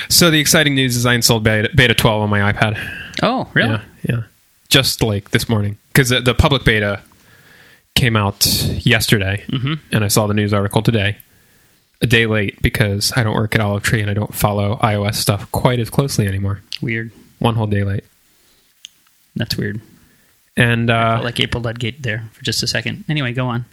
So the exciting news is I installed beta 12 on my iPad. Oh, really? Yeah. Just like this morning. Because the public beta came out yesterday, and I saw the news article today. A day late because I don't work at Olive Tree and I don't follow iOS stuff quite as closely anymore. Weird. One whole day late. That's weird. And I felt like April Ludgate there for just a second. Anyway, go on.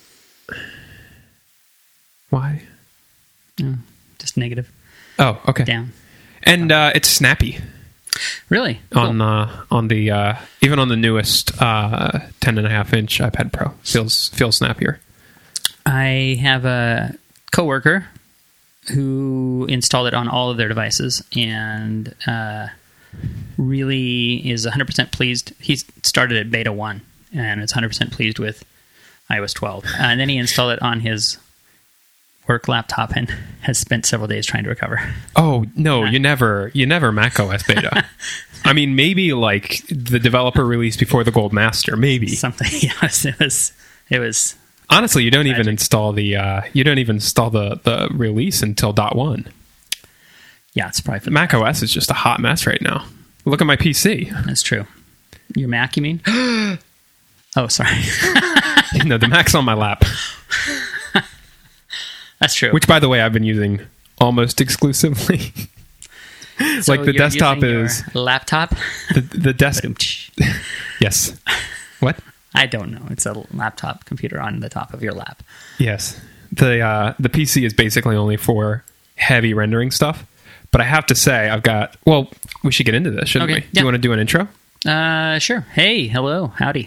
Why? Just negative. Oh, okay. Down. And it's snappy. Really? Cool. On the even on the newest 10.5 inch iPad Pro feels snappier. I have a coworker who installed it on all of their devices and really is 100% pleased. He started at beta 1 and is 100% pleased with iOS 12. And then he installed it on his work laptop and has spent several days trying to recover. Oh, no, you never Mac OS beta. I mean, maybe like the developer release before the Gold Master, maybe. Something, yes, it was honestly, you don't even install the release until .1. Yeah, it's probably Mac OS is just a hot mess right now. Look at my PC. That's true. Your Mac, you mean? Oh, sorry. No, the Mac's on my lap. That's true. Which, by the way, I've been using almost exclusively. So like the desktop is laptop. The desktop. Yes. What? I don't know. It's a laptop computer on the top of your lap. Yes. The PC is basically only for heavy rendering stuff. But I have to say, I've got... Well, we should get into this, shouldn't we? Yeah. Do you want to do an intro? Sure. Hey, hello, howdy.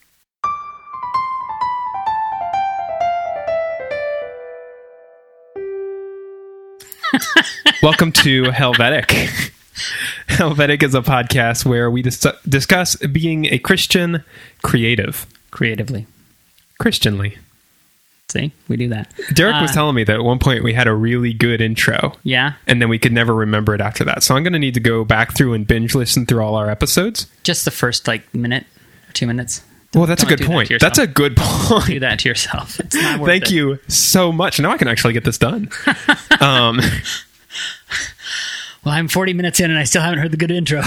Welcome to Helvetic. Helvetic is a podcast where we discuss being a Christian creatively. Christianly. See, we do that. Derek was telling me that at one point we had a really good intro. Yeah. And then we could never remember it after that. So I'm going to need to go back through and binge listen through all our episodes. Just the first minute or 2 minutes. Well, that's a good point. That's a good point. Do that to yourself. It's not worth it. Thank you so much. Now I can actually get this done. Well, I'm 40 minutes in and I still haven't heard the good intro.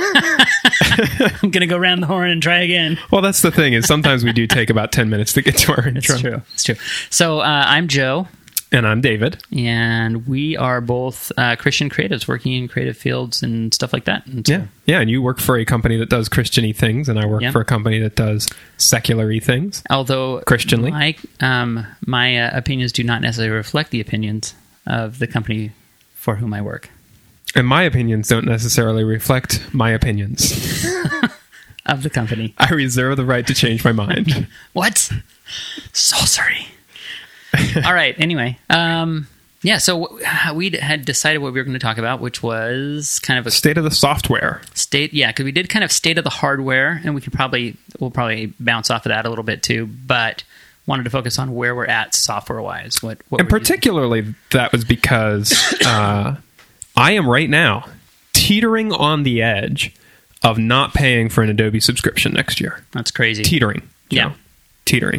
I'm going to go round the horn and try again. Well, that's the thing is sometimes we do take about 10 minutes to get to our intro. It's true. So I'm Joe. And I'm David. And we are both Christian creatives working in creative fields and stuff like that. And so, yeah. And you work for a company that does Christian-y things, and I work for a company that does secular-y things. Although Christianly. My opinions do not necessarily reflect the opinions of the company for whom I work. And my opinions don't necessarily reflect my opinions. Of the company. I reserve the right to change my mind. What? Sorry. All right, anyway. So we had decided what we were going to talk about, which was kind of a... State of the software. Because we did kind of state of the hardware, and we'll probably bounce off of that a little bit too, but wanted to focus on where we're at software-wise. And particularly that was because I am right now teetering on the edge of not paying for an Adobe subscription next year. That's crazy. Teetering. Yeah. Teetering.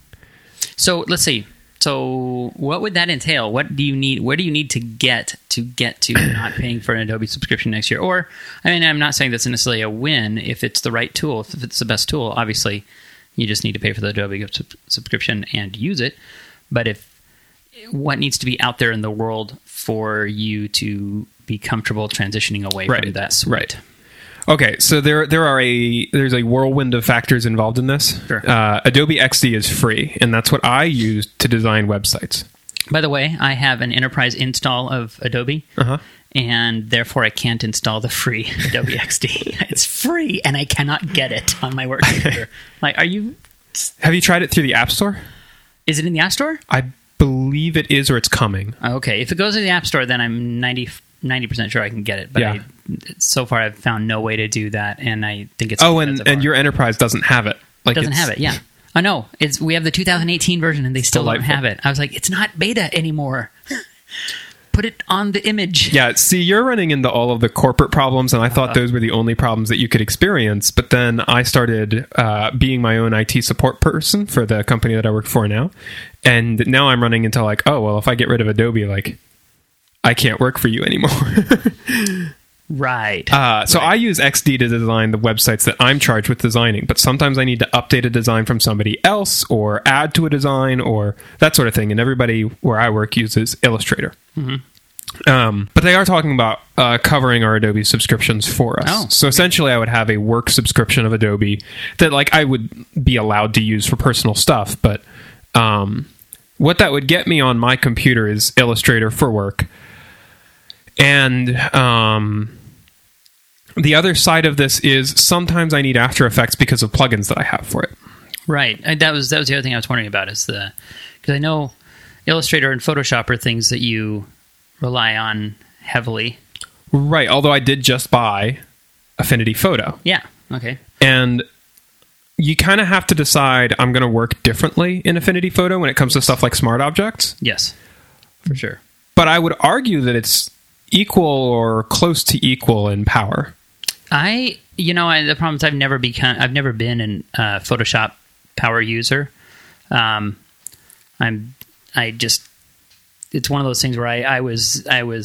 So let's see. So what would that entail? What do you need? Where do you need to get to not paying for an Adobe subscription next year? Or, I mean, I'm not saying that's necessarily a win if it's the right tool. If it's the best tool, obviously you just need to pay for the Adobe subscription and use it. But what needs to be out there in the world for you to be comfortable transitioning away from that suite? Right. Okay, so there's a whirlwind of factors involved in this. Sure. Adobe XD is free, and that's what I use to design websites. By the way, I have an enterprise install of Adobe, and therefore I can't install the free Adobe XD. It's free, and I cannot get it on my work computer. Have you tried it through the App Store? Is it in the App Store? I believe it is, or it's coming. Okay, if it goes in the App Store, then I'm 90% sure I can get it. But so far I've found no way to do that, and I think it's... and your enterprise doesn't have it. Doesn't have it, yeah. I know. We have the 2018 version, and they still don't have it. I was like, it's not beta anymore. Put it on the image. Yeah, see, you're running into all of the corporate problems, and I thought those were the only problems that you could experience. But then I started being my own IT support person for the company that I work for now. And now I'm running into if I get rid of Adobe, I can't work for you anymore. Right. So I use XD to design the websites that I'm charged with designing, but sometimes I need to update a design from somebody else or add to a design or that sort of thing. And everybody where I work uses Illustrator. But they are talking about covering our Adobe subscriptions for us. Oh, so essentially I would have a work subscription of Adobe that like I would be allowed to use for personal stuff. But what that would get me on my computer is Illustrator for work. And the other side of this is sometimes I need After Effects because of plugins that I have for it. Right. That was the other thing I was wondering about is because I know Illustrator and Photoshop are things that you rely on heavily. Right. Although I did just buy Affinity Photo. Yeah. Okay. And you kind of have to decide I'm going to work differently in Affinity Photo when it comes to stuff like smart objects. Yes. For sure. But I would argue that it's equal or close to equal in power. The problem is I've never been an Photoshop power user. It's one of those things where I was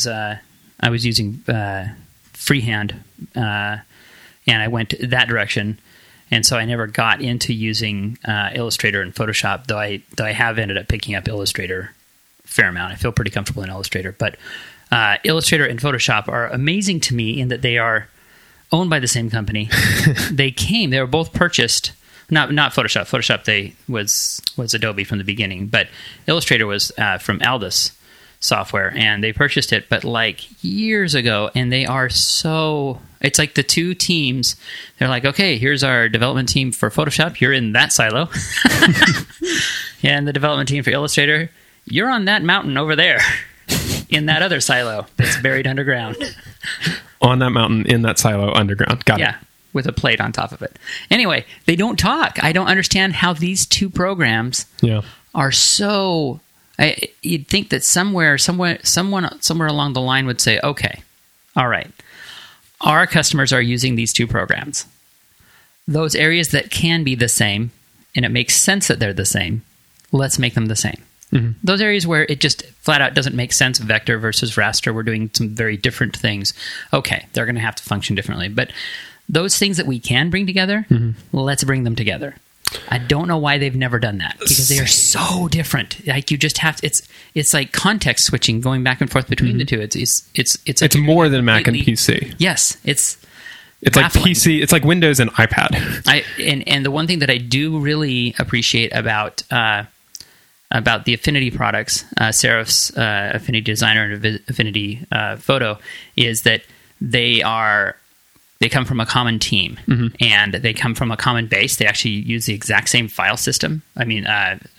using freehand, and I went that direction, and so I never got into using Illustrator and Photoshop. Though I have ended up picking up Illustrator a fair amount. I feel pretty comfortable in Illustrator, but Illustrator and Photoshop are amazing to me in that they are owned by the same company. They were both purchased. Not Photoshop. Photoshop was Adobe from the beginning, but Illustrator was from Aldus Software, and they purchased it, but like years ago. And they are it's like the two teams. They're like, okay, here's our development team for Photoshop. You're in that silo, and the development team for Illustrator, you're on that mountain over there, in that other silo that's buried underground. On that mountain, in that silo, underground. Got it. Yeah. With a plate on top of it. Anyway, they don't talk. I don't understand how these two programs are so. You'd think that someone along the line would say, "Okay, all right, our customers are using these two programs. Those areas that can be the same, and it makes sense that they're the same. Let's make them the same. Mm-hmm. Those areas where it just flat out doesn't make sense, vector versus raster, we're doing some very different things. Okay, they're going to have to function differently, but." Those things that we can bring together, let's bring them together. I don't know why they've never done that, because they are so different. Like you just have to, it's like context switching, going back and forth between the two. It's more than Mac and PC. Yes, it's baffling. Like PC. It's like Windows and iPad. And the one thing that I do really appreciate about the Affinity products, Serif's Affinity Designer and Affinity Photo, is that they come from a common team, and they come from a common base. They actually use the exact same file system. I mean,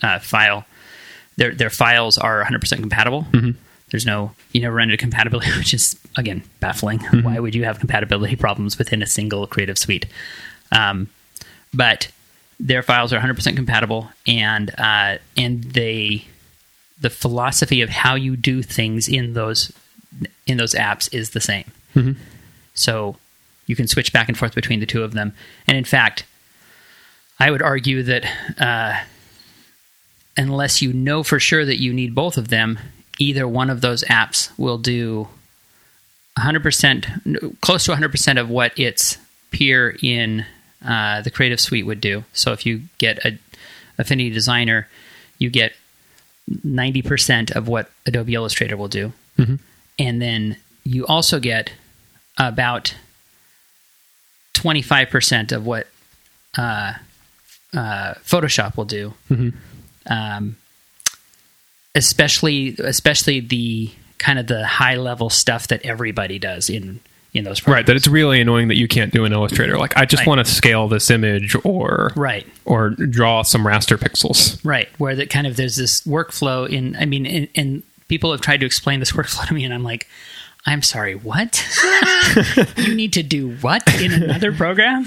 their files are 100% compatible. There's you never run into compatibility, which is, again, baffling. Why would you have compatibility problems within a single Creative Suite? But their files are 100% compatible, and the philosophy of how you do things in those apps is the same. So you can switch back and forth between the two of them. And in fact, I would argue that unless you know for sure that you need both of them, either one of those apps will do 100%, close to 100% of what its peer in the Creative Suite would do. So if you get a Affinity Designer, you get 90% of what Adobe Illustrator will do. And then you also get about 25% of what Photoshop will do, especially the kind of the high level stuff that everybody does in those programs. Right, that it's really annoying that you can't do in Illustrator. Like, I just want to scale this image or draw some raster pixels. Right, where that kind of there's this workflow and people have tried to explain this workflow to me, and I'm like, I'm sorry, what? You need to do what in another program?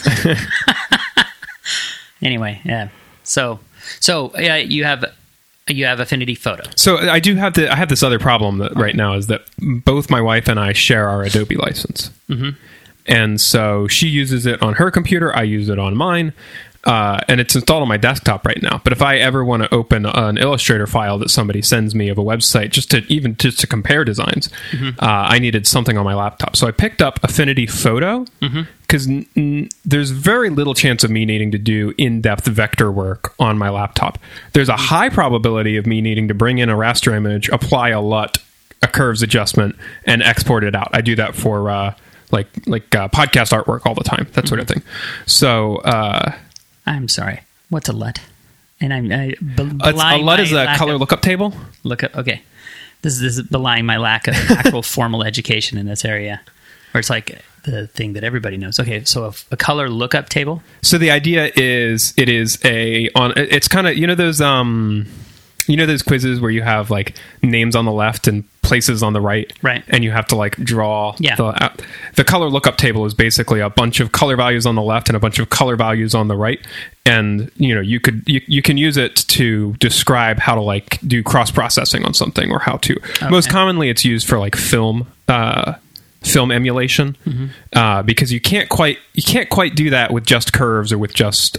Anyway, yeah. So you have Affinity Photo. So I have this other problem that right now is that both my wife and I share our Adobe license. And so she uses it on her computer, I use it on mine. and it's installed on my desktop right now. But if I ever want to open an Illustrator file that somebody sends me of a website, just to compare designs, I needed something on my laptop. So I picked up Affinity Photo because there's very little chance of me needing to do in-depth vector work on my laptop. There's a high probability of me needing to bring in a raster image, apply a LUT, a curves adjustment, and export it out. I do that for podcast artwork all the time, that sort of thing. So I'm sorry. What's a LUT? And a LUT is a color lookup table. Okay. This is belying my lack of actual formal education in this area, where it's like the thing that everybody knows. Okay, so a color lookup table. So the idea is it's kind of those quizzes where you have like names on the left and places on the right, and you have to like draw. The color lookup table is basically a bunch of color values on the left and a bunch of color values on the right, and you can use it to describe how to like do cross processing on something, or how to. Most commonly, it's used for like film emulation, because you can't quite do that with just curves or with just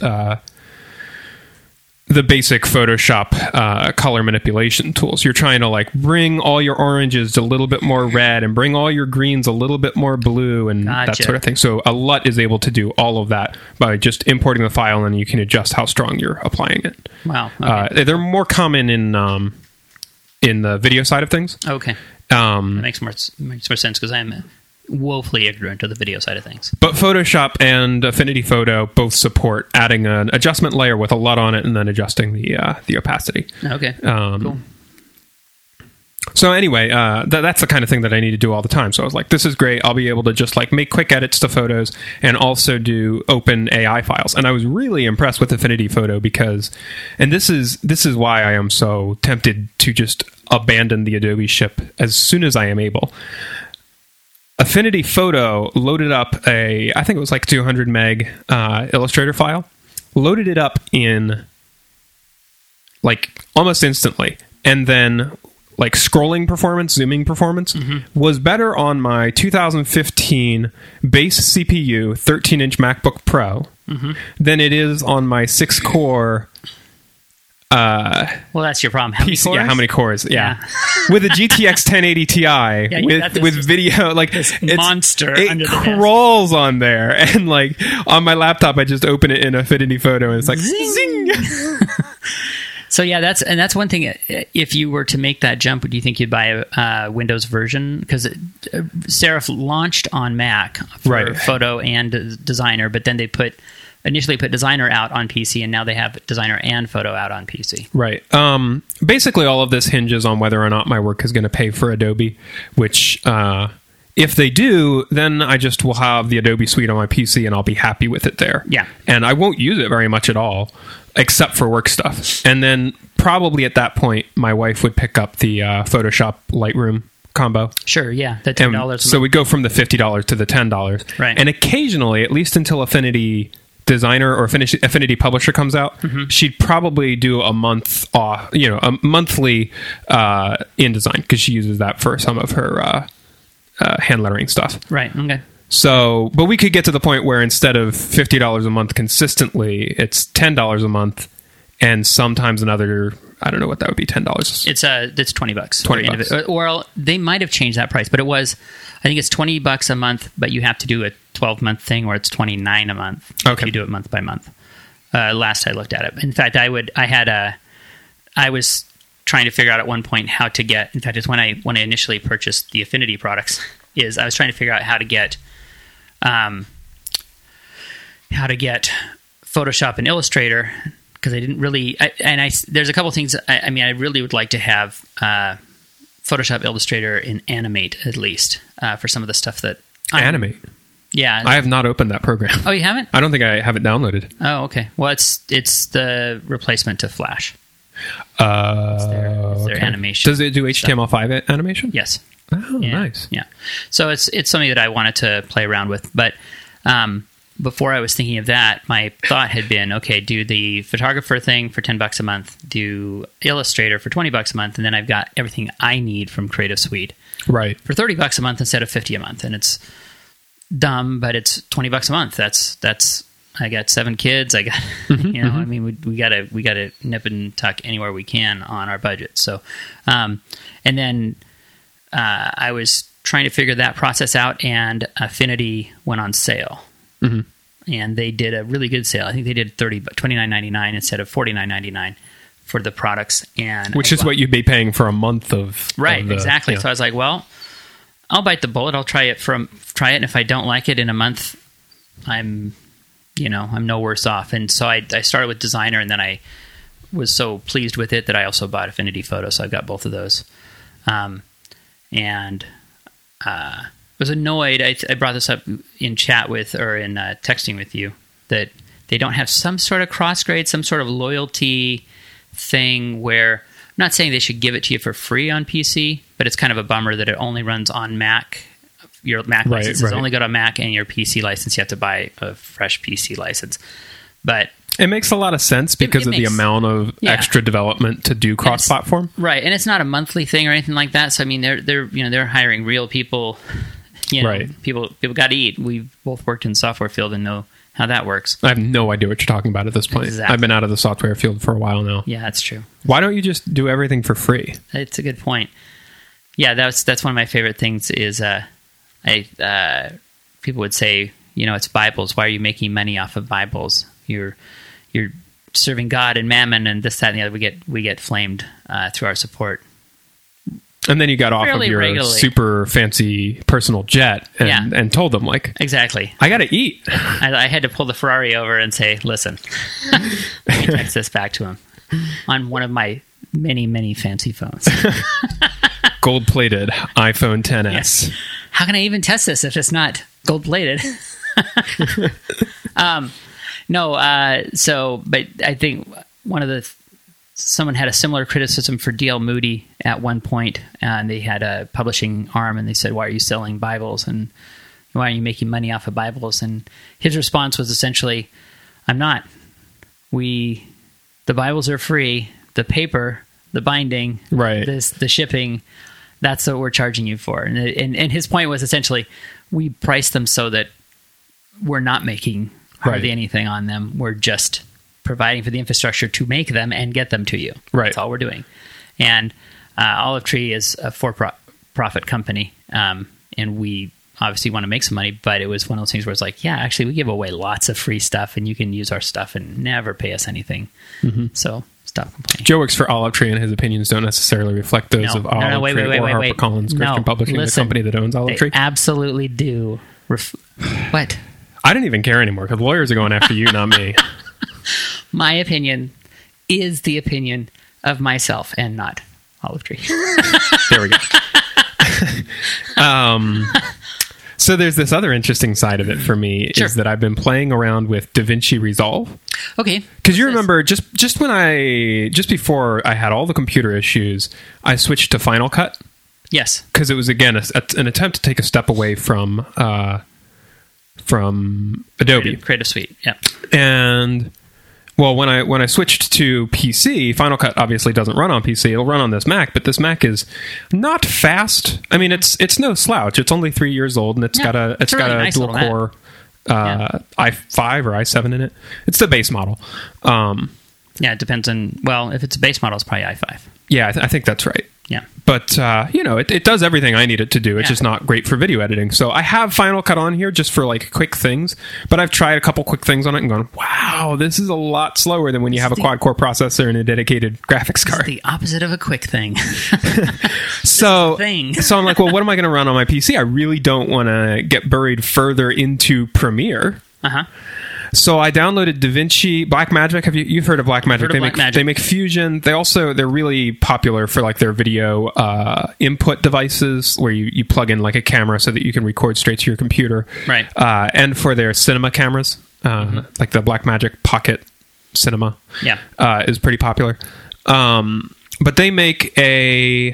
the basic Photoshop color manipulation tools. You're trying to like bring all your oranges a little bit more red and bring all your greens a little bit more blue and that sort of thing. So a LUT is able to do all of that by just importing the file, and you can adjust how strong you're applying it. Wow. Okay. They're more common in the video side of things. Okay. That makes more sense, because I'm woefully ignorant of the video side of things. But Photoshop and Affinity Photo both support adding an adjustment layer with a LUT on it and then adjusting the opacity. Okay, cool. So anyway, that's the kind of thing that I need to do all the time. So I was like, this is great. I'll be able to just like make quick edits to photos and also do open AI files. And I was really impressed with Affinity Photo and this is why I am so tempted to just abandon the Adobe ship as soon as I am able. Affinity Photo loaded up I think it was like 200 meg Illustrator file, loaded it up in like almost instantly, and then like scrolling performance, zooming performance was better on my 2015 base CPU 13-inch MacBook Pro than it is on my 6-core well, that's your problem. How many cores? Yeah, how many cores? Yeah. With a GTX 1080 Ti with video, like it's monster. It crawls on there, and like on my laptop, I just open it in Affinity Photo, and it's like zing. So yeah, that's one thing. If you were to make that jump, do you think you'd buy a Windows version? Because Serif launched on Mac for Photo and Designer, but then they initially put Designer out on PC, and now they have Designer and Photo out on PC. Right. Basically, all of this hinges on whether or not my work is going to pay for Adobe, which if they do, then I just will have the Adobe suite on my PC, and I'll be happy with it there. Yeah. And I won't use it very much at all, except for work stuff. And then probably at that point, my wife would pick up the Photoshop Lightroom combo. Sure, yeah. The $10. So we go from the $50 to the $10. Right. And occasionally, at least until Affinity Designer or Affinity Publisher comes out, she'd probably do a month off, a monthly InDesign, because she uses that for some of her hand lettering stuff. Right. Okay. So, but we could get to the point where instead of $50 a month consistently, it's $10 a month, and sometimes another, I don't know what that would be, $10. It's $20. $20. Or they might have changed that price, but it was, I think it's $20 a month, but you have to do a 12-month thing, or it's $29 a month. Okay. If you do it month by month. Last I looked at it. In fact, I was trying to figure out at one point how to get, in fact, it's when I initially purchased the Affinity products, I was trying to figure out how to get Photoshop and Illustrator, because I didn't really, there's a couple things. I really would like to have Photoshop, Illustrator, and Animate at least for some of the stuff that Animate. Yeah, I have not opened that program. Oh, you haven't? I don't think I have it downloaded. Oh, okay. Well, it's the replacement to Flash. It's their animation. Does it do HTML5 animation? Yes. Oh, nice. Yeah. So it's something that I wanted to play around with, but before I was thinking of that, my thought had been, okay, do the photographer thing for $10 a month, do Illustrator for $20 a month, and then I've got everything I need from Creative Suite. Right. For $30 a month instead of $50 a month, and it's dumb, but it's $20 a month. That's I got 7 kids. I got, I mean, we gotta nip and tuck anywhere we can on our budget. So, and then I was trying to figure that process out, and Affinity went on sale, and they did a really good sale. I think they did $29.99 instead of $49.99 for the products, and which is what you'd be paying for a month of exactly. So I was like, well, I'll bite the bullet. I'll try it, and if I don't like it in a month, I'm no worse off. And so I started with Designer, and then I was so pleased with it that I also bought Affinity Photo. So I've got both of those. And was annoyed. I brought this up in chat with, or in texting with you, that they don't have some sort of cross grade, some sort of loyalty thing where, I'm not saying they should give it to you for free on PC, but it's kind of a bummer that it only runs on Mac. Your Mac license is only good on Mac, and your PC license, you have to buy a fresh PC license. But it makes a lot of sense because of the amount of extra development to do cross-platform. Right, and it's not a monthly thing or anything like that. So I mean, they're hiring real people. People got to eat. We've both worked in the software field and know how that works. I have no idea what you're talking about at this point. Exactly. I've been out of the software field for a while now. Yeah, that's true. Why don't you just do everything for free? It's a good point. Yeah, that's one of my favorite things is people would say, it's Bibles. Why are you making money off of Bibles? You're serving God and mammon and this, that, and the other. We get flamed through our support. And then you got off of your super fancy personal jet and told them, like, exactly, I got to eat. I had to pull the Ferrari over and say, listen, text this back to him on one of my many, many fancy phones. Gold-plated iPhone XS. Yes. How can I even test this if it's not gold-plated? But I think someone had a similar criticism for D.L. Moody at one point, and they had a publishing arm, and they said, why are you selling Bibles, and why are you making money off of Bibles? And his response was essentially, I'm not. The Bibles are free. The paper, the binding, the shipping, that's what we're charging you for. And his point was essentially, we price them so that we're not making hardly anything on them. We're just providing for the infrastructure to make them and get them to you. Right. That's all we're doing. And Olive Tree is a for-profit company, and we obviously want to make some money, but it was one of those things where it's like, yeah, actually, we give away lots of free stuff, and you can use our stuff and never pay us anything. So stop complaining. Joe works for Olive Tree, and his opinions don't necessarily reflect those of Olive Tree or HarperCollins Christian Publishing, the company that owns Olive Tree. Absolutely do. What? I didn't even care anymore because lawyers are going after you, not me. My opinion is the opinion of myself and not Olive Tree. There we go. So there's this other interesting side of it for me is that I've been playing around with DaVinci Resolve. Okay. Because you remember just before I had all the computer issues, I switched to Final Cut. Yes. Because it was again an attempt to take a step away from Adobe Creative Suite. Yeah. And well, when I switched to PC, Final Cut obviously doesn't run on PC. It'll run on this Mac, but this Mac is not fast. I mean, it's no slouch. It's only 3 years old, and it's got a nice dual core i5 or i7 in it. It's the base model. It depends on. Well, if it's a base model, it's probably i5. Yeah, I think that's right. Yeah. But, it does everything I need it to do. It's just not great for video editing. So I have Final Cut on here just for, like, quick things. But I've tried a couple quick things on it and gone, wow, this is a lot slower than when you have a quad-core processor and a dedicated graphics card. It's the opposite of a quick thing. So I'm like, well, what am I going to run on my PC? I really don't want to get buried further into Premiere. Uh-huh. So I downloaded DaVinci, Blackmagic. You've heard of Blackmagic? They make Fusion. They're really popular for like their video input devices where you plug in like a camera so that you can record straight to your computer. Right. And for their cinema cameras, like the Blackmagic Pocket Cinema. Yeah. Is pretty popular. But they make a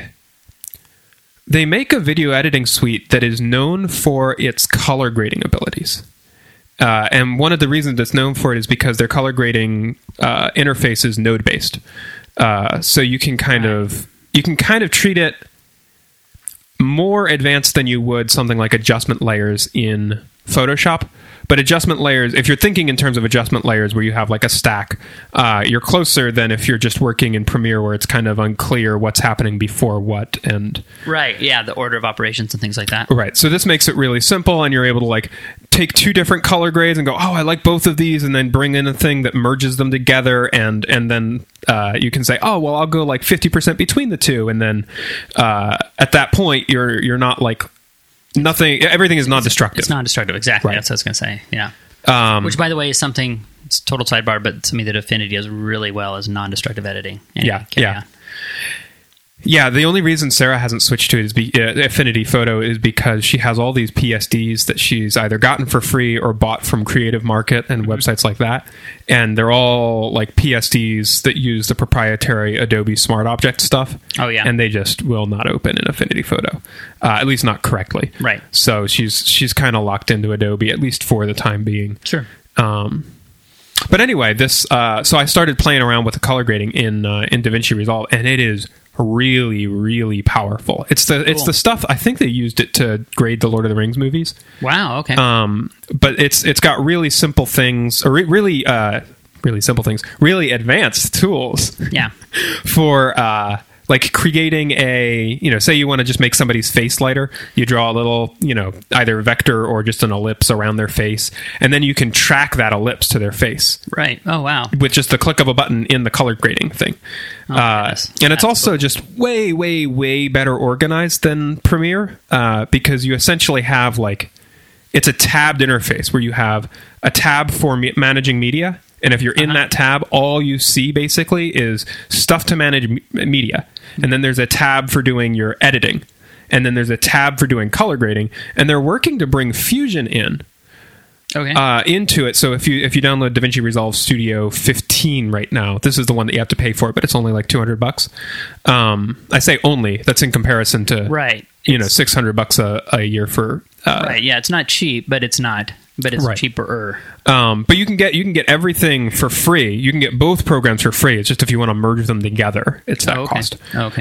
video editing suite that is known for its color grading abilities. And one of the reasons it's known for it is because their color grading interface is node based. So you can kind of treat it more advanced than you would something like adjustment layers in Photoshop. But adjustment layers, if you're thinking in terms of adjustment layers where you have like a stack, you're closer than if you're just working in Premiere where it's kind of unclear what's happening before what. And right, yeah, the order of operations and things like that. Right. So this makes it really simple, and you're able to like take two different color grades and go, oh, I like both of these, and then bring in a thing that merges them together, and then you can say, oh, well, I'll go like 50% between the two, and then at that point you're not like nothing. Everything is non-destructive. It's non-destructive, exactly. Right. That's what I was going to say. Yeah. Which, by the way, is something. It's total sidebar, but something that Affinity does really well is non-destructive editing. Anyway, Yeah, the only reason Sarah hasn't switched to it is Affinity Photo is because she has all these PSDs that she's either gotten for free or bought from Creative Market and websites like that. And they're all like PSDs that use the proprietary Adobe Smart Object stuff. Oh, yeah. And they just will not open in Affinity Photo, at least not correctly. Right. So she's kind of locked into Adobe, at least for the time being. Sure. But anyway, so I started playing around with the color grading in DaVinci Resolve, and it is really, really powerful. It's the stuff, I think they used it to grade the Lord of the Rings movies. Wow, okay. But it's got really simple things, or really simple things, really advanced tools. Yeah. For like creating say you want to just make somebody's face lighter, you draw a little, either vector or just an ellipse around their face, and then you can track that ellipse to their face. Right. Oh, wow. With just the click of a button in the color grading thing. And it's also just way, way, way better organized than Premiere, because you essentially have it's a tabbed interface where you have a tab for managing media. And if you're in that tab, all you see basically is stuff to manage media. And then there's a tab for doing your editing. And then there's a tab for doing color grading. And they're working to bring Fusion in into it. So if you download DaVinci Resolve Studio 15 right now, this is the one that you have to pay for, but it's only like $200. I say only. That's in comparison to $600 a year for. Right. Yeah, it's not cheap, but it's not. But it's cheaper. But you can get everything for free. You can get both programs for free. It's just if you want to merge them together, it's that cost. Okay.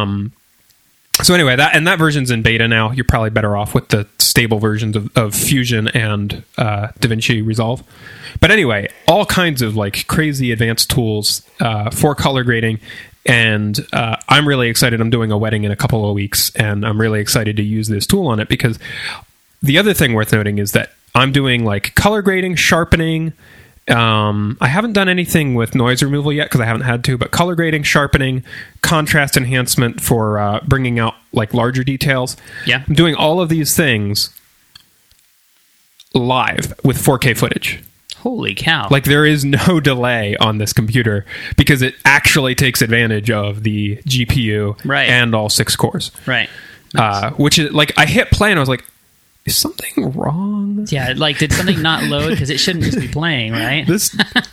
So anyway, that version's in beta now. You're probably better off with the stable versions of Fusion and DaVinci Resolve. But anyway, all kinds of crazy advanced tools for color grading. And I'm really excited. I'm doing a wedding in a couple of weeks, and I'm really excited to use this tool on it, because the other thing worth noting is that I'm doing color grading, sharpening. I haven't done anything with noise removal yet because I haven't had to, but color grading, sharpening, contrast enhancement for bringing out larger details. Yeah. I'm doing all of these things live with 4K footage. Holy cow. There is no delay on this computer because it actually takes advantage of the GPU and all 6 cores. Right. Nice. Which is I hit play and I was like, is something wrong? Yeah, did something not load? Because it shouldn't just be playing, right? Is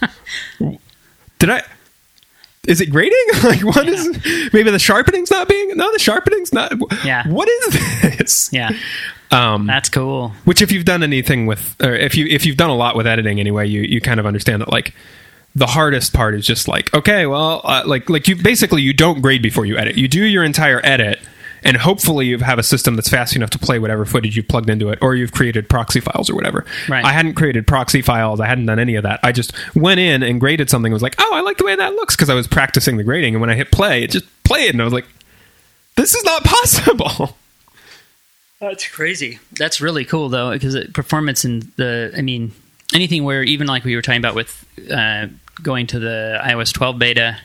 it grading? What is? Maybe the sharpening's not being. No, the sharpening's not. Yeah. What is this? Yeah. That's cool. Which, if you've done anything with, or if you've done a lot with editing anyway, you kind of understand that the hardest part is just okay, well, you don't grade before you edit. You do your entire edit. And hopefully you have a system that's fast enough to play whatever footage you've plugged into it, or you've created proxy files or whatever. Right. I hadn't created proxy files. I hadn't done any of that. I just went in and graded something and was like, oh, I like the way that looks, because I was practicing the grading. And when I hit play, it just played. And I was like, this is not possible. That's crazy. That's really cool, though, because performance in anything where, even like we were talking about with going to the iOS 12 beta,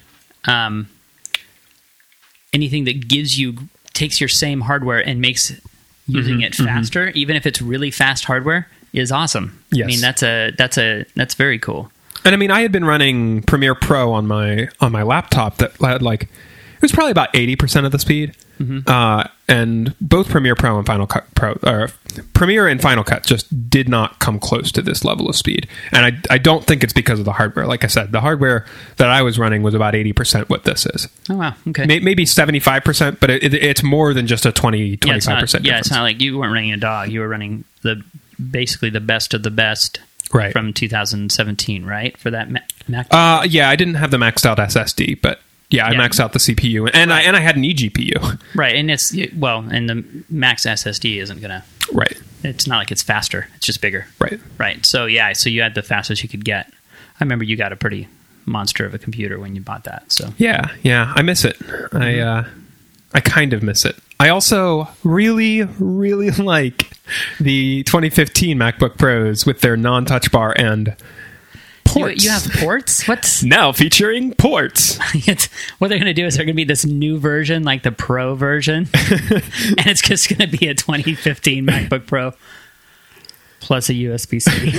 anything that takes your same hardware and makes using it faster, even if it's really fast hardware, is awesome. Yes. That's very cool. And I had been running Premiere Pro on my laptop that had it was probably about 80% of the speed. And both Premiere Pro and Final Cut Pro, or Premiere and Final Cut, just did not come close to this level of speed. And I don't think it's because of the hardware. Like I said, the hardware that I was running was about 80% what this is. Oh, wow. Okay. Maybe 75%, but it's more than just a 25% difference. Yeah, it's not like you weren't running a dog. You were running basically the best of the best. Right. From 2017, right? For that Mac? Yeah, I didn't have the maxed out SSD, but I maxed out the CPU, and I had an eGPU. Right, and and the max SSD isn't gonna. Right. It's not like it's faster. It's just bigger. Right. Right. So yeah. So you had the fastest you could get. I remember you got a pretty monster of a computer when you bought that. So Yeah. I miss it. I kind of miss it. I also really, really like the 2015 MacBook Pros with their non-touch bar and ports. You have ports? What? Now featuring ports. What they're going to do is they're going to be this new version, like the Pro version, and it's just going to be a 2015 MacBook Pro plus a USB-C.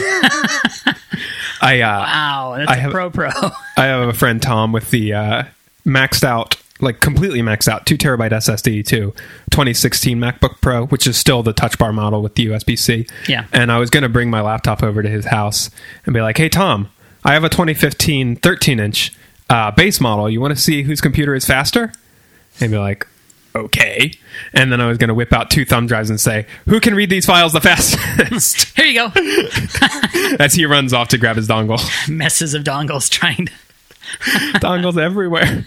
Wow, that's a Pro. I have a friend, Tom, with the maxed out, like completely maxed out 2 terabyte SSD to 2016 MacBook Pro, which is still the touch bar model with the USB-C. Yeah. And I was going to bring my laptop over to his house and be like, hey, Tom, I have a 2015 13-inch base model. You want to see whose computer is faster? And he'd be like, okay. And then I was going to whip out 2 thumb drives and say, who can read these files the fastest? Here you go. As he runs off to grab his dongle. Messes of dongles trying to... Dongles everywhere.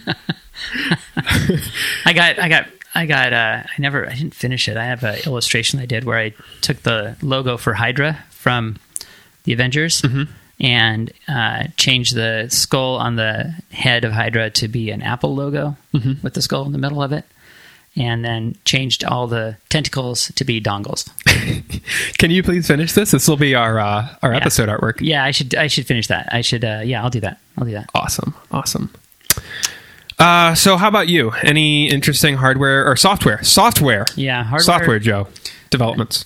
I didn't finish it. I have an illustration I did where I took the logo for Hydra from the Avengers and changed the skull on the head of Hydra to be an Apple logo with the skull in the middle of it, and then changed all the tentacles to be dongles. Can you please finish this? This will be our episode artwork. Yeah, I should finish that. I'll do that. Awesome. So how about you? Any interesting hardware or software? Yeah, hardware. Software, Joe. Developments.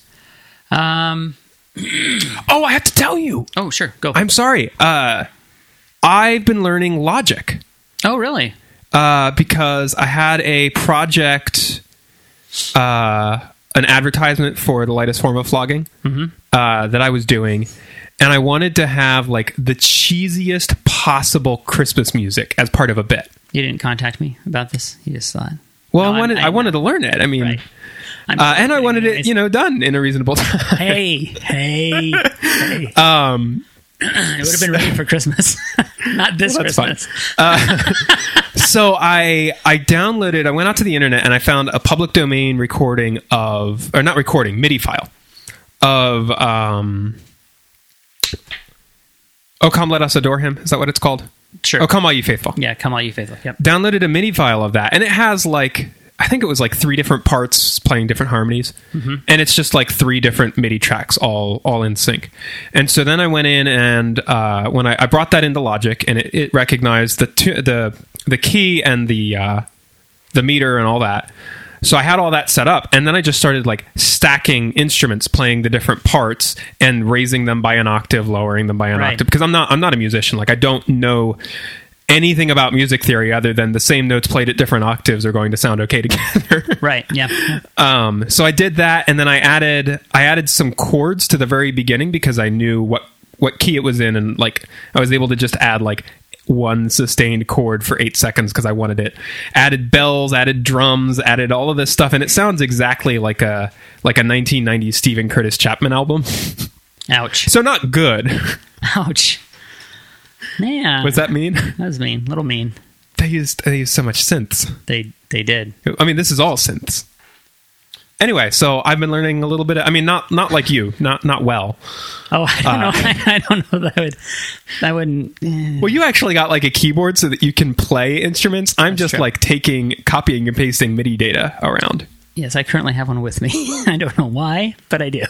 Oh, I have to tell you. Oh, sure. Go. I'm sorry. I've been learning Logic. Oh, really? Because I had a project, an advertisement for the lightest form of flogging that I was doing, and I wanted to have like the cheesiest possible Christmas music as part of a bit. You didn't contact me about this. You just thought. Well, no, I wanted to learn it. I mean, right. And I wanted it, done in a reasonable time. Hey. It would have been ready for Christmas, not this Christmas. So I downloaded. I went out to the internet and I found a public domain recording of, or not recording, MIDI file of "Oh Come Let Us Adore Him." Is that what it's called? Sure. "Oh Come All You Faithful." Yeah, "Come All You Faithful." Yep. Downloaded a MIDI file of that, and it has like, I think it was like 3 different parts playing different harmonies, and it's just like 3 different MIDI tracks all in sync. And so then I went in and when I brought that into Logic, and it recognized the key and the meter and all that. So I had all that set up, and then I just started like stacking instruments, playing the different parts and raising them by an octave, lowering them by an octave, because I'm not a musician. Like, I don't know anything about music theory other than the same notes played at different octaves are going to sound okay together. Right. Yeah. So I did that, and then I added some chords to the very beginning because I knew what key it was in, and like I was able to just add like 1 sustained chord for 8 seconds because I wanted it. Added bells, added drums, added all of this stuff, and it sounds exactly like a 1990s Stephen Curtis Chapman album. Ouch. So not good. Ouch. Yeah. Was that mean? That was mean. Little mean. They used so much synths. They did. I mean, this is all synths. Anyway, so I've been learning a little bit. I mean, not like you, not well. Oh, I don't know. I don't know that I wouldn't. Well, you actually got like a keyboard so that you can play instruments. I'm just true. Like copying and pasting MIDI data around. Yes, I currently have one with me. I don't know why, but I do.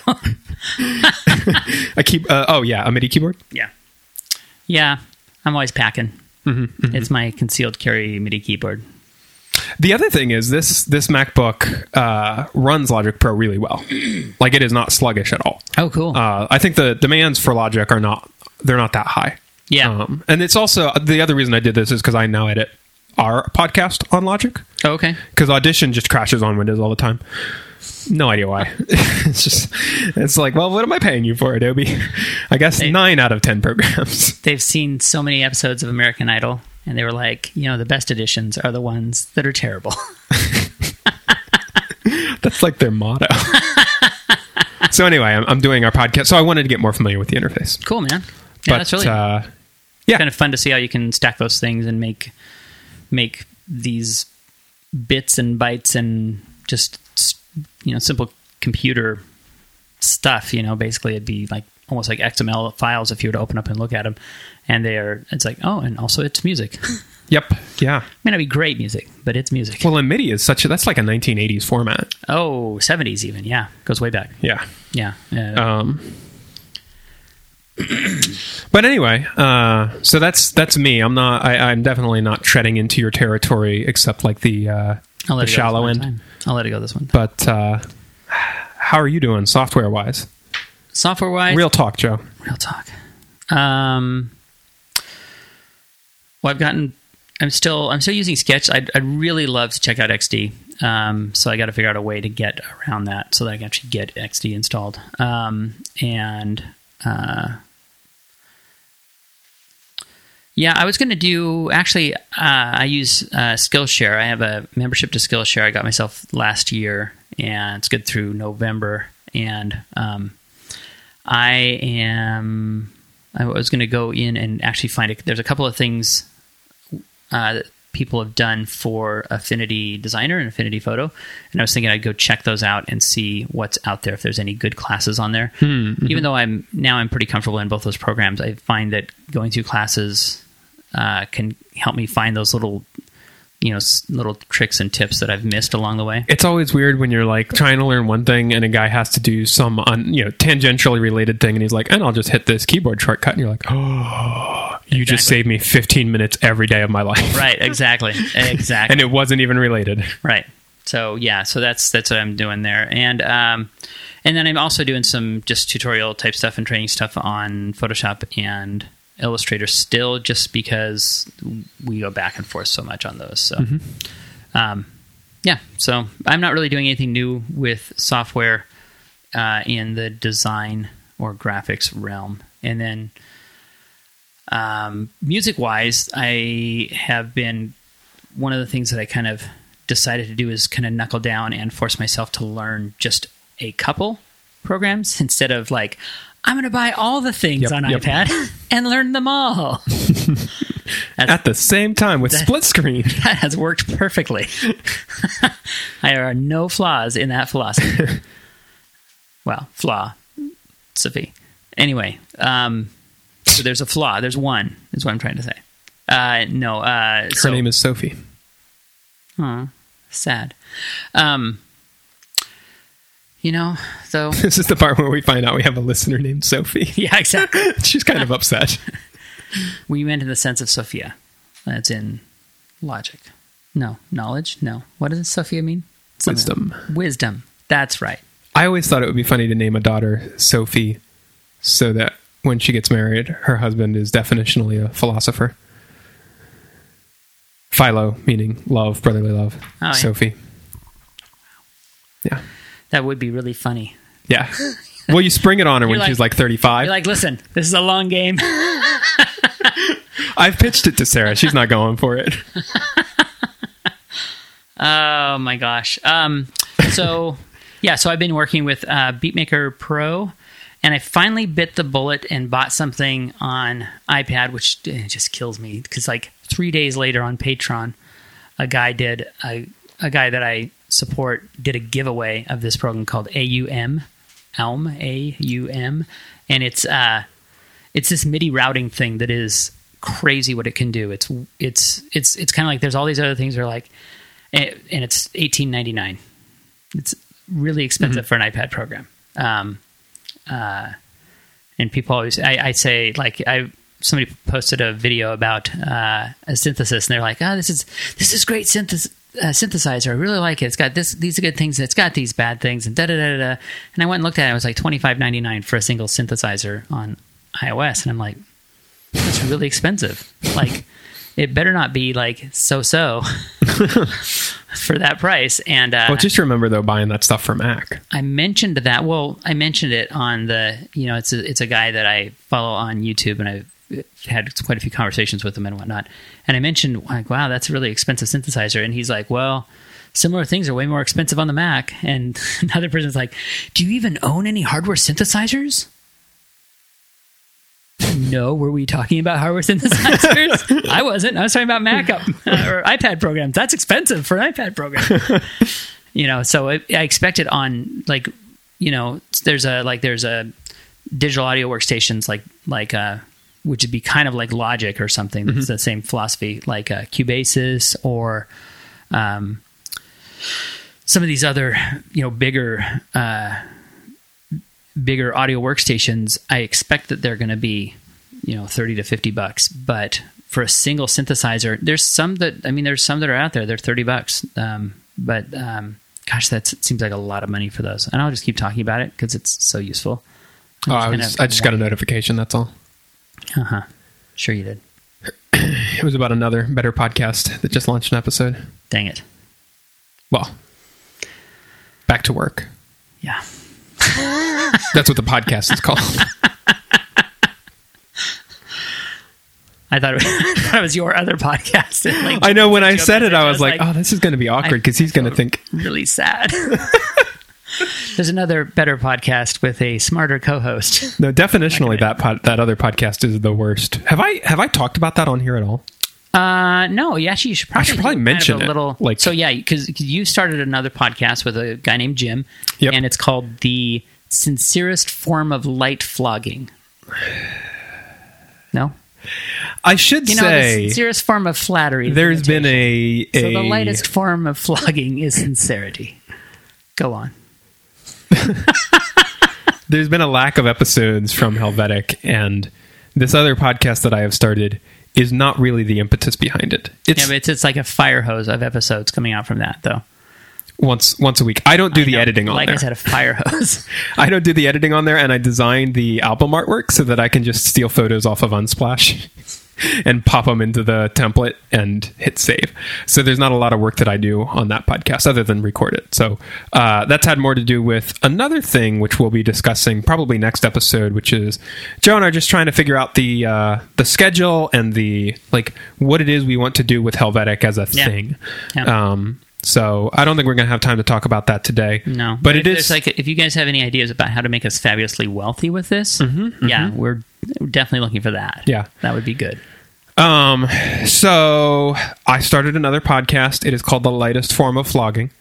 A MIDI keyboard. Yeah. I'm always packing. It's my concealed carry MIDI keyboard. The other thing is this MacBook runs Logic Pro really well. Like, it is not sluggish at all. Oh, cool. I think the demands for Logic are not that high. Yeah. And it's also, the other reason I did this is because I now edit our podcast on Logic. Oh, okay. Because Audition just crashes on Windows all the time. No idea why. It's like, well, what am I paying you for, Adobe? I guess 9 out of 10 programs. They've seen so many episodes of American Idol, and they were like, the best editions are the ones that are terrible. That's like their motto. So anyway, I'm doing our podcast. So I wanted to get more familiar with the interface. Cool, man. Yeah, that's really kind of fun to see how you can stack those things and make these bits and bytes and just simple computer stuff. Basically it'd be like almost like XML files if you were to open up and look at them, and it's like, oh, and also it's music. Yep. Yeah. May not be great music, but it's music. Well, and MIDI is that's like a 1980s format. Oh, 70s even. Yeah, goes way back. Yeah. Yeah. But anyway, so that's me. I'm definitely not treading into your territory, except like the shallow end. I'll let it go this one. But how are you doing software wise? Software wise, real talk, Joe. Real talk. Well, I'm still using Sketch. I'd really love to check out XD. So I got to figure out a way to get around that so that I can actually get XD installed. Yeah, I was going to do, actually, I use Skillshare. I have a membership to Skillshare I got myself last year, and it's good through November. And I was going to go in and actually find it. There's a couple of things that people have done for Affinity Designer and Affinity Photo, and I was thinking I'd go check those out and see what's out there, if there's any good classes on there. Mm-hmm. Even though I'm pretty comfortable in both those programs, I find that going through classes can help me find those little tricks and tips that I've missed along the way. It's always weird when you're like trying to learn one thing and a guy has to do some tangentially related thing, and he's like, and I'll just hit this keyboard shortcut, and you're like, oh, you just saved me 15 minutes every day of my life. Right, exactly. And it wasn't even related. Right. So yeah, so that's what I'm doing there. And then I'm also doing some just tutorial type stuff and training stuff on Photoshop and Illustrator still, just because we go back and forth so much on those. So, so I'm not really doing anything new with software in the design or graphics realm. And then music-wise, I have been, one of the things that I kind of decided to do is kind of knuckle down and force myself to learn just a couple programs instead of like, I'm going to buy all the things on iPad and learn them all. At the same time with split screen. That has worked perfectly. There are no flaws in that philosophy. Well, Sophie. Anyway, so there's a flaw. There's one, is what I'm trying to say. Her name is Sophie. Huh. Sad. Though... This is the part where we find out we have a listener named Sophie. Yeah, exactly. She's kind of upset. We meant in the sense of Sophia. That's in logic. No. Knowledge? No. What does Sophia mean? Wisdom. That's right. I always thought it would be funny to name a daughter Sophie so that when she gets married, her husband is definitionally a philosopher. Philo, meaning love, brotherly love. Oh, Sophie. Yeah. That would be really funny. Yeah. Well, you spring it on her when she's like 35. You're like, listen, this is a long game. I've pitched it to Sarah. She's not going for it. Oh, my gosh. So I've been working with Beatmaker Pro, and I finally bit the bullet and bought something on iPad, which just kills me because like 3 days later on Patreon, a guy that I support did a giveaway of this program called Elm, AUM, and it's this MIDI routing thing that is crazy what it can do. It's kind of like there's all these other things that are like, and it's $18.99. It's really expensive for an iPad program. And people always, I say like somebody posted a video about a synthesis, and they're like, oh, this is great synthesizer. I really like it. It's got these are good things. It's got these bad things, and da da da da. And I went and looked at it. It was like $25.99 for a single synthesizer on iOS, and I'm like, that's really expensive. Like, it better not be like so for that price. And well, just remember though, buying that stuff for Mac. I mentioned that. Well, I mentioned it on the. It's a guy that I follow on YouTube, and I've had quite a few conversations with him and whatnot. And I mentioned, like, wow, that's a really expensive synthesizer. And he's like, well, similar things are way more expensive on the Mac. And another person's like, do you even own any hardware synthesizers? No, were we talking about hardware synthesizers? I wasn't. I was talking about Mac or iPad programs. That's expensive for an iPad program. So I expect it on like there's a digital audio workstations like which would be kind of like Logic or something. That's the same philosophy, like Cubasis or some of these other bigger audio workstations. I expect that they're going to be $30 to $50, but for a single synthesizer, there's some that are out there. They're $30, but gosh, that seems like a lot of money for those. And I'll just keep talking about it because it's so useful. I just got a notification. That's all. Sure you did. It was about another Better podcast that just launched an episode. Dang it. Well, back to work. Yeah. That's what the podcast is called. I thought it was your other podcast. Like, I know when I said it, I was like, oh, this is going to be awkward because he's going to think. Really sad. There's another Better podcast with a smarter co-host. No, definitionally that other podcast is the worst. Have I talked about that on here at all? No, you should probably. I should probably mention it. So yeah, because you started another podcast with a guy named Jim, and it's called The Sincerest Form of Light Flogging. No? I should say... the sincerest form of flattery. There's been So the lightest form of flogging is sincerity. Go on. There's been a lack of episodes from Helvetic, and this other podcast that I have started is not really the impetus behind it. But it's like a fire hose of episodes coming out from that, though. Once a week. I don't do the editing on there. Like I said, a fire hose. I don't do the editing on there, and I designed the album artwork so that I can just steal photos off of Unsplash and pop them into the template and hit save. So there's not a lot of work that I do on that podcast other than record it. So that's had more to do with another thing, which we'll be discussing probably next episode, which is Joe and I are just trying to figure out the schedule and the what it is we want to do with Helvetic as a thing. Yeah. So I don't think we're going to have time to talk about that today. No, but it is if you guys have any ideas about how to make us fabulously wealthy with this, we're definitely looking for that. Yeah, that would be good. So I started another podcast. It is called The Lightest Form of Flogging.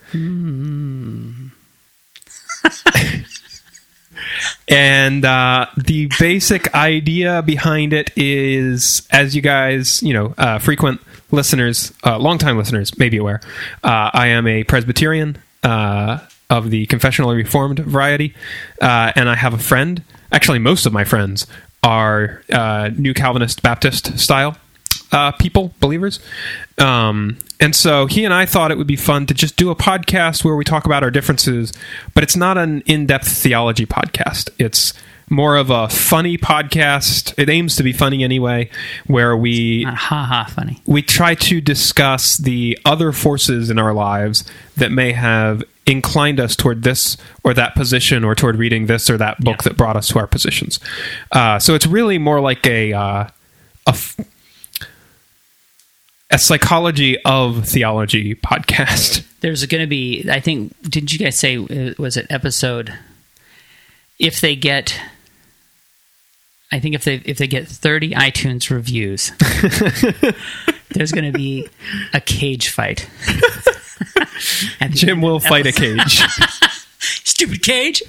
And the basic idea behind it is, as you guys, frequent listeners, longtime listeners may be aware, I am a Presbyterian of the confessionally Reformed variety, and I have a friend. Actually, most of my friends are New Calvinist Baptist style believers. And so he and I thought it would be fun to just do a podcast where we talk about our differences, but it's not an in-depth theology podcast. It's more of a funny podcast. It aims to be funny anyway, where we... Not funny. We try to discuss the other forces in our lives that may have inclined us toward this or that position or toward reading this or that book that brought us to our positions. So it's really more like a psychology of theology podcast. There's going to be, I think, didn't you guys say, was it episode, if they get 30 iTunes reviews, there's going to be a cage fight. Jim will fight a cage. Stupid cage.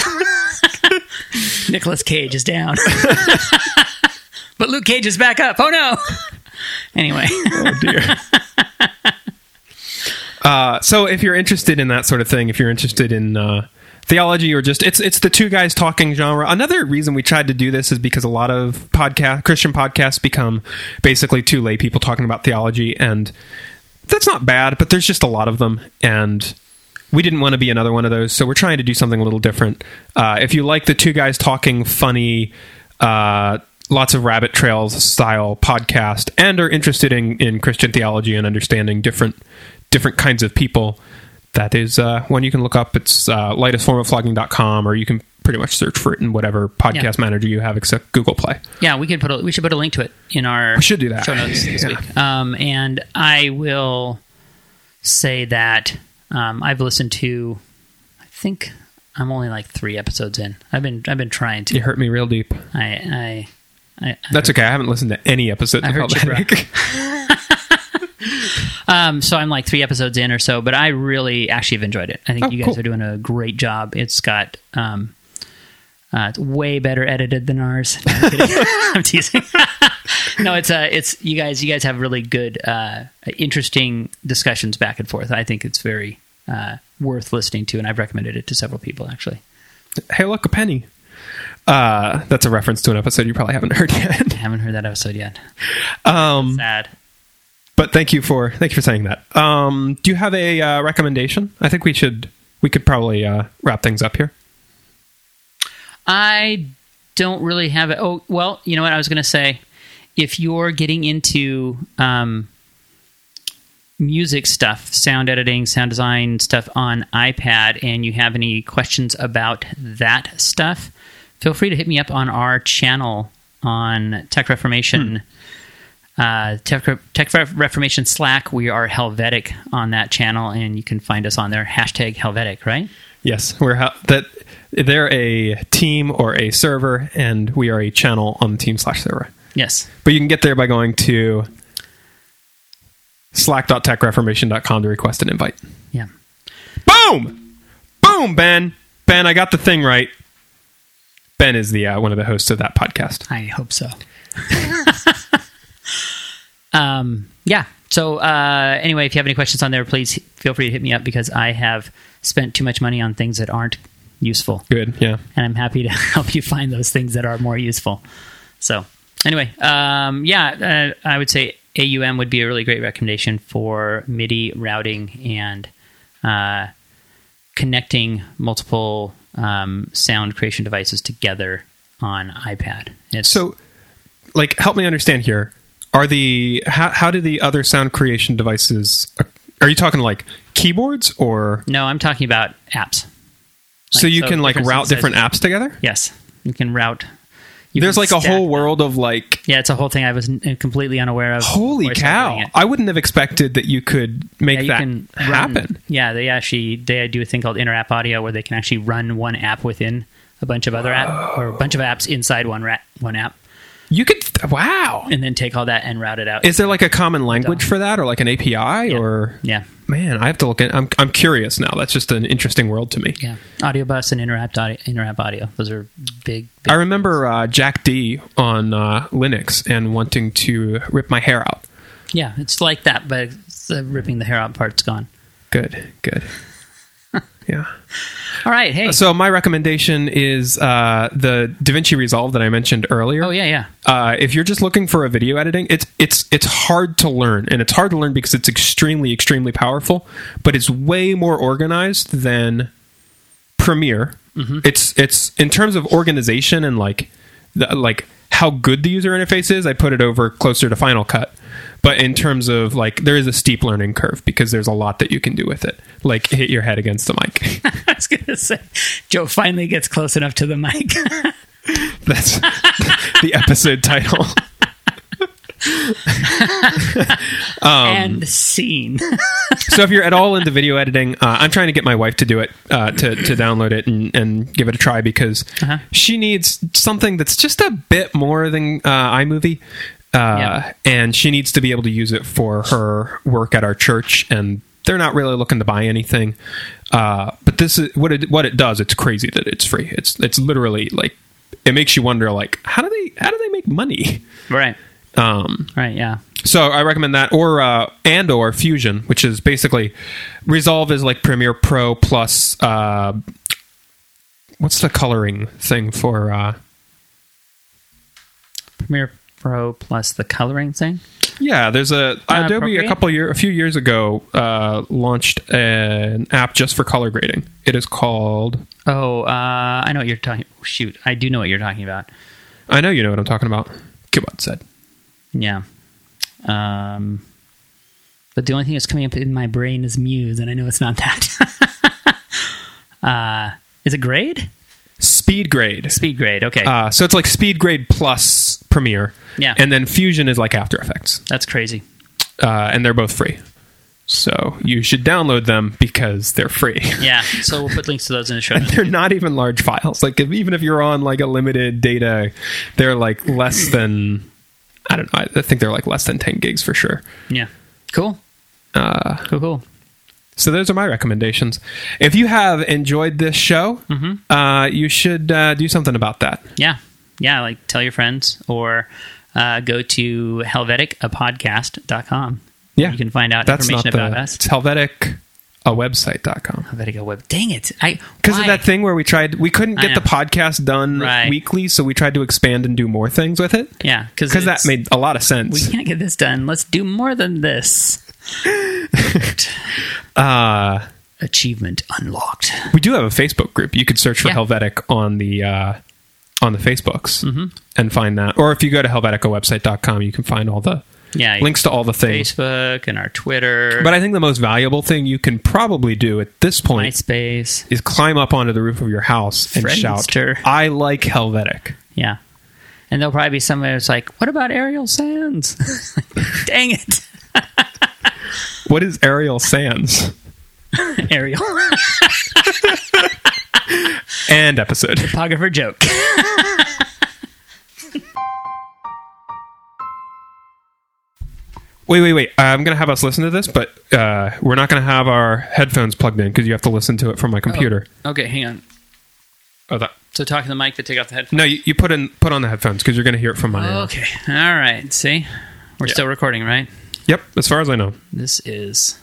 Nicolas Cage is down. But Luke Cage is back up. Oh no. Anyway. Oh dear. So if you're interested in that sort of thing, if you're interested in theology or just it's the two guys talking genre. Another reason we tried to do this is because a lot of Christian podcasts become basically two lay people talking about theology, and that's not bad, but there's just a lot of them, and we didn't want to be another one of those, so we're trying to do something a little different. If you like the two guys talking funny, lots of rabbit trails style podcast, and are interested in Christian theology and understanding different kinds of people, that is one you can look up. It's lightestformofflogging.com, or you can pretty much search for it in whatever podcast manager you have except Google Play. Yeah, we should put a link to it in our should do that. Show notes this week. And I will say that I've listened to, I think I'm only like 3 episodes in. I've been trying to. You hurt me real deep. That's okay. I haven't listened to any episodes of Helvetic. So I'm like 3 episodes in or so, but I really actually have enjoyed it. I think you guys are doing a great job. It's got it's way better edited than ours. No, I'm kidding. I'm teasing. No, it's you guys have really good, interesting discussions back and forth. I think it's very worth listening to, and I've recommended it to several people actually. Hey, look, a penny. That's a reference to an episode you probably haven't heard yet. I haven't heard that episode yet. Sad. But thank you for saying that. Do you have a recommendation? I think we could probably wrap things up here. I don't really have it. Oh, well, you know what I was going to say? If you're getting into music stuff, sound editing, sound design stuff on iPad, and you have any questions about that stuff, feel free to hit me up on our channel on Tech Reformation. Tech Reformation Slack. We are Helvetic on that channel, and you can find us on there. #Helvetic, right? Yes, they're a team or a server, and we are a channel on the team/server. Yes. But you can get there by going to slack.techreformation.com to request an invite. Yeah. Boom! Boom, Ben! Ben, I got the thing right. Ben is the one of the hosts of that podcast. I hope so. Yeah. So anyway, if you have any questions on there, please feel free to hit me up because I have spent too much money on things that aren't useful. Good, yeah. And I'm happy to help you find those things that are more useful. So anyway, I would say AUM would be a really great recommendation for MIDI routing and connecting multiple sound creation devices together on iPad. So, like, help me understand here. How do the other sound creation devices? Are you talking like keyboards or? No, I'm talking about apps. So you can like route different apps together? Yes, you can route. There's like a whole world of like. Yeah, it's a whole thing I was completely unaware of. Holy cow! I wouldn't have expected that you could make that happen. They do a thing called inter-app audio where they can actually run one app within a bunch of other apps, or a bunch of apps inside one app. You could, wow. And then take all that and route it out. Is there like a common language for that or like an API or? Yeah. Man, I have to look at I'm curious now. That's just an interesting world to me. Yeah. Audio bus and inter-app audio. Those are big. I remember Jack D on Linux and wanting to rip my hair out. Yeah, it's like that, but ripping the hair out part's gone. Good. Yeah. All right. Hey. So my recommendation is the DaVinci Resolve that I mentioned earlier. Oh yeah. If you're just looking for a video editing, it's hard to learn, and it's hard to learn because it's extremely, extremely powerful. But it's way more organized than Premiere. Mm-hmm. It's in terms of organization and like how good the user interface is. I put it over closer to Final Cut. But in terms of, like, there is a steep learning curve because there's a lot that you can do with it. Like, hit your head against the mic. I was going to say, Joe finally gets close enough to the mic. That's the episode title. And scene. So if you're at all into video editing, I'm trying to get my wife to do it, to download it and give it a try because she needs something that's just a bit more than iMovie. And she needs to be able to use it for her work at our church, and they're not really looking to buy anything. But this is what it does. It's crazy that it's free. It's literally like it makes you wonder, like, how do they make money? Right. Right. Yeah. So I recommend that, or Fusion, which is basically Resolve is like Premiere Pro plus what's the coloring thing for Premiere Pro plus the coloring thing? Yeah, there's Adobe a few years ago launched an app just for color grading. It is called I know what you're talking. Shoot, I do know what you're talking about. I know you know what I'm talking about. Kibot said. Yeah. But the only thing that's coming up in my brain is Muse, and I know it's not that. Is it Grade? Speed Grade, okay. So it's like Speed Grade plus Premiere. Yeah. And then Fusion is like After Effects. That's crazy. And they're both free. So you should download them because they're free. Yeah, so we'll put links to those in the show notes. They're not even large files. Like even if you're on like a limited data, they're like less than, I don't know, I think they're like less than 10 gigs for sure. Yeah. Cool. Cool. So those are my recommendations. If you have enjoyed this show, you should do something about that. Yeah. Like tell your friends or go to helveticapodcast.com. Yeah. You can find out information about us. It's helveticawebsite.com. Helvetica web. Dang it. Because of that thing where we couldn't get the podcast done weekly, so we tried to expand and do more things with it. Yeah. Because that made a lot of sense. We can't get this done. Let's do more than this. Achievement unlocked. We do have a Facebook group. You could search for Helvetic on the Facebooks and find that. Or if you go to helveticawebsite.com, you can find all the links to all the things. Facebook and our Twitter. But I think the most valuable thing you can probably do at this point MySpace is climb up onto the roof of your house and shout, "I like Helvetic." Yeah. And there'll probably be somebody that's like, "What about Ariel Sands?" Dang it. What is Ariel Sands? Ariel. And episode. Photographer joke. Wait. I'm going to have us listen to this, but we're not going to have our headphones plugged in because you have to listen to it from my computer. Oh. Okay, hang on. So talk to the mic, but take off the headphones? No, you put on the headphones because you're going to hear it from my... Okay. All right. See? We're still recording, right? Yep, as far as I know. This is...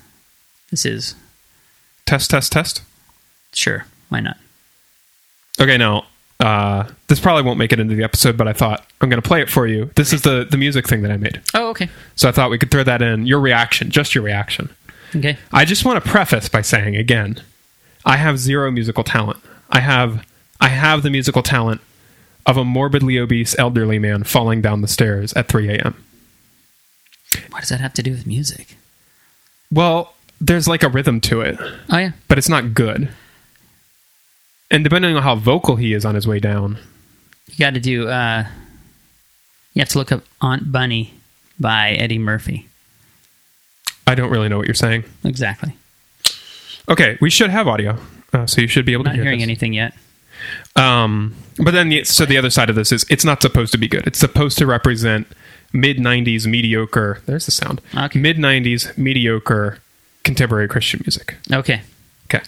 Test. Sure, why not? Okay, now, this probably won't make it into the episode, but I thought I'm going to play it for you. This is the music thing that I made. Oh, okay. So I thought we could throw that in. Your reaction, just your reaction. Okay. I just want to preface by saying, again, I have zero musical talent. I have the musical talent of a morbidly obese elderly man falling down the stairs at 3 a.m. What does that have to do with music? Well, there's like a rhythm to it. Oh, yeah. But it's not good. And depending on how vocal he is on his way down. You got to do... you have to look up Aunt Bunny by Eddie Murphy. I don't really know what you're saying. Exactly. Okay, we should have audio. So you should be able to hear Not hearing this. anything yet. But then, the other side of this is it's not supposed to be good. It's supposed to represent mid-90s mediocre... There's the sound. Okay. Mid-90s mediocre contemporary Christian music. Okay. Okay.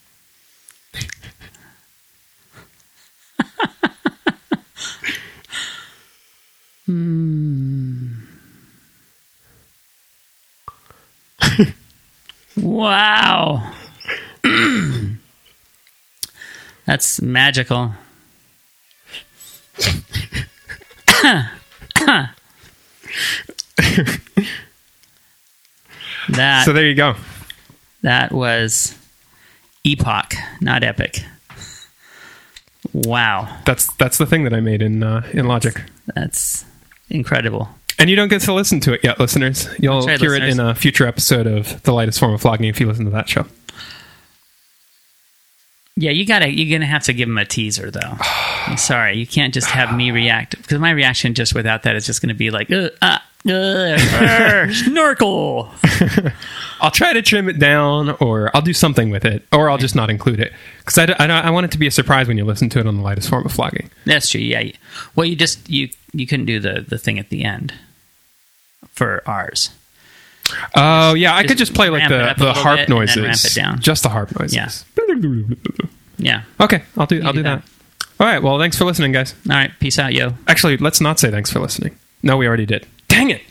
Wow. That's magical. So there you go. That was epoch, not epic. Wow. That's the thing that I made in Logic. That's incredible. And you don't get to listen to it yet, listeners. You'll right, hear listeners. it in a future episode of The Lightest Form of Flogging if you listen to that show. Yeah, you're gonna have to give him a teaser though. I'm sorry, you can't just have me react because my reaction just without that is just gonna be like, snorkel. I'll try to trim it down, or I'll do something with it, or I'll just not include it because I want it to be a surprise when you listen to it on The Lightest Form of Flogging. That's true. Yeah. Well, you couldn't do the thing at the end for ours. Oh yeah, I could just play like ramp it up a the little harp bit and noises. then ramp it down. Just the harp noises. Yeah. Yeah. Okay, I'll do that. All right. Well, thanks for listening, guys. All right. Peace out, yo. Actually, let's not say thanks for listening. No, we already did. Dang it.